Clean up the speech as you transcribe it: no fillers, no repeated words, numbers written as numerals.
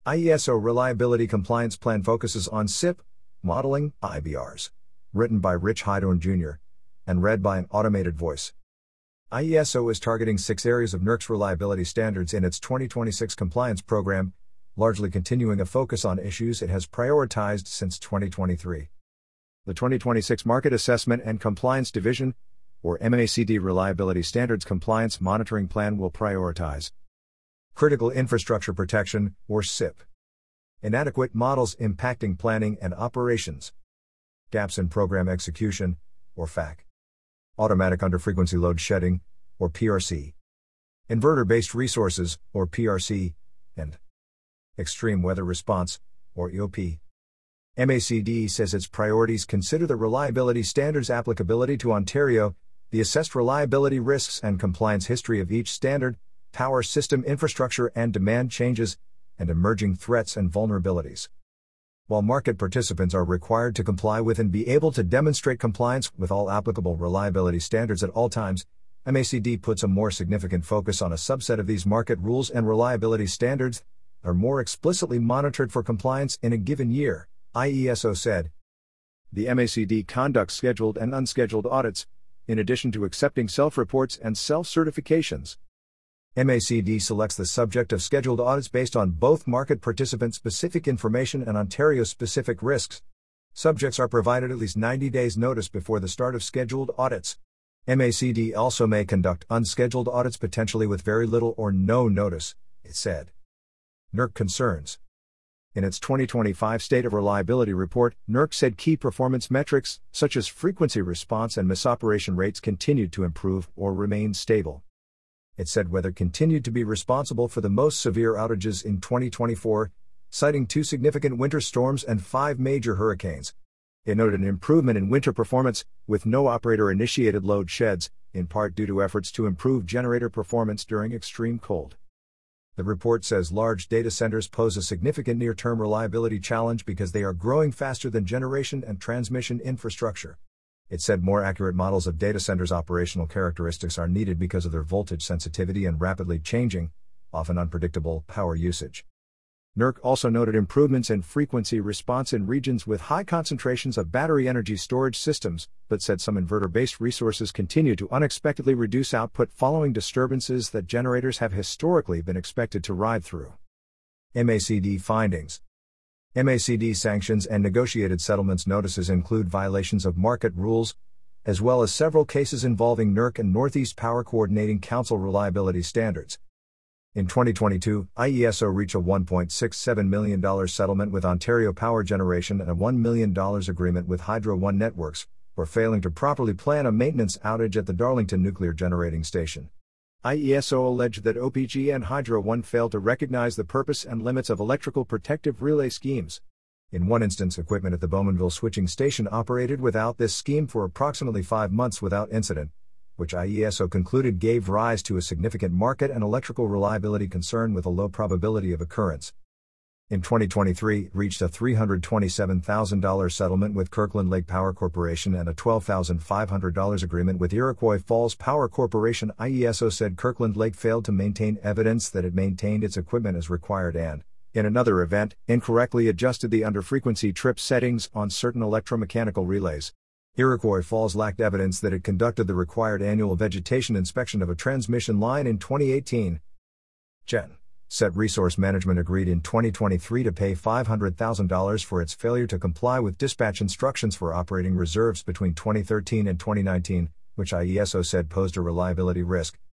IESO Reliability Compliance Plan focuses on SIP, modeling, IBRs. Written by Rich Hydone Jr. and read by an automated voice. IESO is targeting 6 areas of NERC's reliability standards in its 2026 compliance program, largely continuing a focus on issues it has prioritized since 2023. The 2026 Market Assessment and Compliance Division, or MACD Reliability Standards Compliance Monitoring Plan, will prioritize Critical Infrastructure Protection, or SIP. Inadequate models impacting planning and operations. Gaps in program execution, or FAC. Automatic Underfrequency Load Shedding, or PRC. Inverter-Based Resources, or PRC, and Extreme Weather Response, or EOP. MACD says its priorities consider the reliability standards' applicability to Ontario, the assessed reliability risks and compliance history of each standard, power system infrastructure and demand changes, and emerging threats and vulnerabilities. While market participants are required to comply with and be able to demonstrate compliance with all applicable reliability standards at all times, MACD puts a more significant focus on a subset of these market rules and reliability standards that are more explicitly monitored for compliance in a given year, IESO said. The MACD conducts scheduled and unscheduled audits, in addition to accepting self-reports and self-certifications. MACD selects the subject of scheduled audits based on both market participant-specific information and Ontario-specific risks. Subjects are provided at least 90 days' notice before the start of scheduled audits. MACD also may conduct unscheduled audits potentially with very little or no notice, it said. NERC concerns. In its 2025 State of Reliability Report, NERC said key performance metrics, such as frequency response and misoperation rates, continued to improve or remain stable. It said weather continued to be responsible for the most severe outages in 2024, citing 2 significant winter storms and 5 major hurricanes. It noted an improvement in winter performance, with no operator-initiated load sheds, in part due to efforts to improve generator performance during extreme cold. The report says large data centers pose a significant near-term reliability challenge because they are growing faster than generation and transmission infrastructure. It said more accurate models of data centers' operational characteristics are needed because of their voltage sensitivity and rapidly changing, often unpredictable, power usage. NERC also noted improvements in frequency response in regions with high concentrations of battery energy storage systems, but said some inverter-based resources continue to unexpectedly reduce output following disturbances that generators have historically been expected to ride through. MACD findings. MACD sanctions and negotiated settlements notices include violations of market rules, as well as several cases involving NERC and Northeast Power Coordinating Council reliability standards. In 2022, IESO reached a $1.67 million settlement with Ontario Power Generation and a $1 million agreement with Hydro One Networks for failing to properly plan a maintenance outage at the Darlington Nuclear Generating Station. IESO alleged that OPG and Hydro One failed to recognize the purpose and limits of electrical protective relay schemes. In one instance, equipment at the Bowmanville switching station operated without this scheme for approximately 5 months without incident, which IESO concluded gave rise to a significant market and electrical reliability concern with a low probability of occurrence. In 2023, it reached a $327,000 settlement with Kirkland Lake Power Corporation and a $12,500 agreement with Iroquois Falls Power Corporation. IESO said Kirkland Lake failed to maintain evidence that it maintained its equipment as required and, in another event, incorrectly adjusted the underfrequency trip settings on certain electromechanical relays. Iroquois Falls lacked evidence that it conducted the required annual vegetation inspection of a transmission line in 2018. Gen. Set Resource Management agreed in 2023 to pay $500,000 for its failure to comply with dispatch instructions for operating reserves between 2013 and 2019, which IESO said posed a reliability risk.